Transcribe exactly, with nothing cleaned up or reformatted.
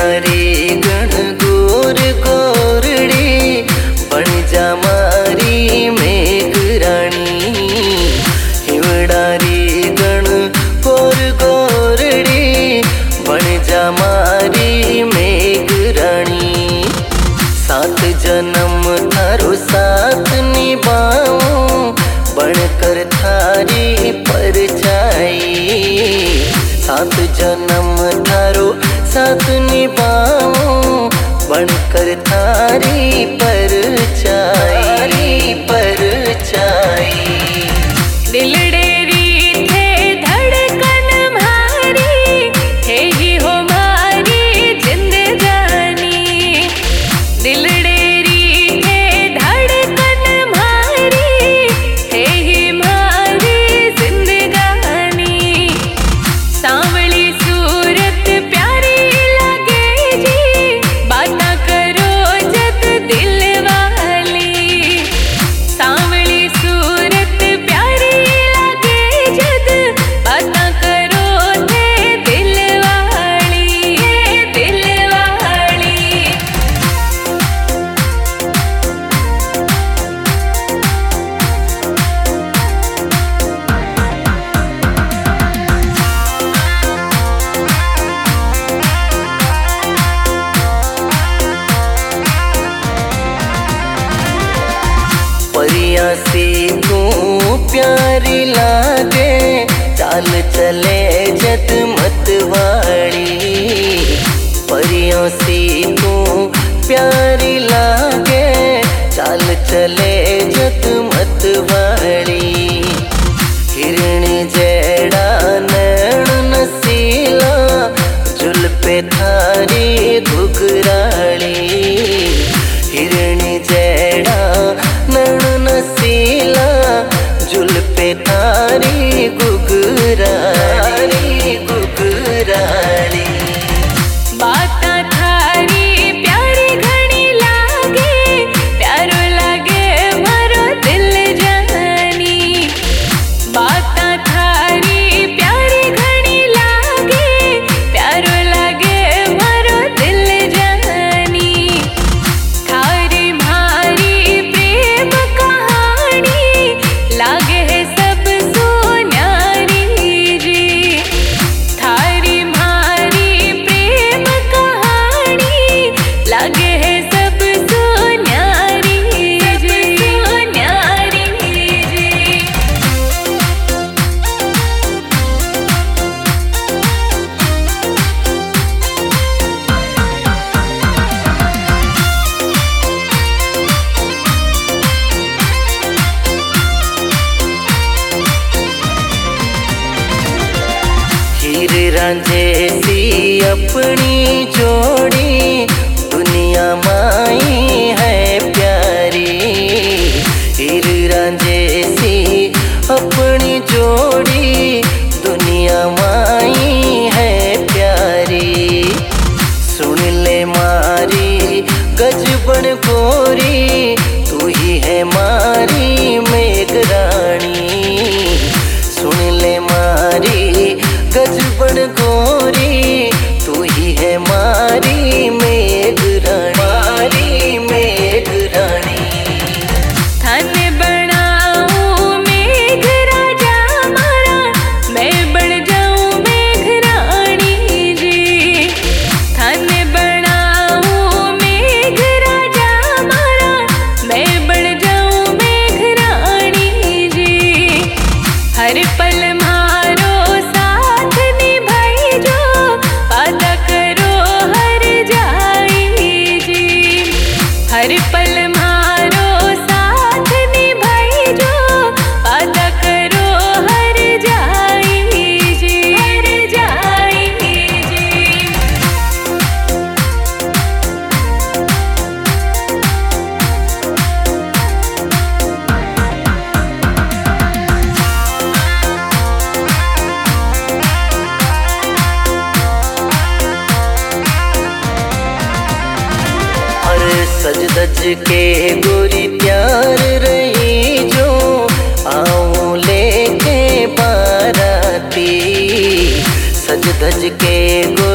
हिवड़ारी गण गोर गोरड़ी बन जा मारी मेघ रानी। हिवड़ारी गण गोर गोरड़ी बन जा मारी मेघ रानी। सात जन्म थारो साथ निभाऊं बनकर थारी परछाई। सात जन्म थारो साथ निभाऊं बनकर थारी परछाई परछाई। दिलडेरी थे धड़कन मारी, थे ही हो मारी जिंदगानी। दिलडेरी थे धड़कन मारी, थे ही मारी जिंदगानी। सांवली सूरत प्यारी लगे जी, बाता करो जद दिल वाली। सांवली सूरत प्यारी लगे जद, बाता करो थे दिल वाली दिल वाली। परिया सी तू प्यारी लागे, चाल चले जत मतवाड़ी। परियों सी तू प्यारी लागे, चाल चले जत मतवाड़ी। हिरणी जेड़ा नैन नसीला, जुल्फे थारी घुघराड़ी। हिरणी जेड़ा नैन नसीला, जुल्फे थारी घुघराड़ी घुघराड़ी। बाता थारी प्यारी घणी लागे, प्यारो लागे मारो दिल जानी। बाता थारी प्यारी घणी लागे, प्यारो लागे मारो दिल जानी। थारी मारी प्रेम कहानी, लागे है सब सोन्यारी जी। थारी मारी प्रेम कहानी, लागे है सब सोन्यारी जी सोन्यारी जी। हीर रांझे सी अपनी जोड़ी, दुनिया माई है प्यारी। हीर रांझे सी अपनी जोड़ी, दुनिया माई है प्यारी। सुन ले मारी गजबन गोरी, तू ही है मारी मेघ रानी। सुन ले मारी गजबन गोरी, तू ही है मारी मेघ रानी मारी मेघ रानी। थान बनाऊं मेघ राजा मारा, मैं बन जाऊं मेघ रानी जी। थान बनाऊं मेघ राजा मारा, मैं बन जाऊं मेघ रानी जी। हर पल मारो साथ निभाई जो, वादा करो हर जाई जी। हर पल मारो साथ निभाई जो, वादा करो हर जाई जी हर जाई जी। सज धज के गोरी प्यार रही जो, आऊं लेके बाराती। सज धज के गोरी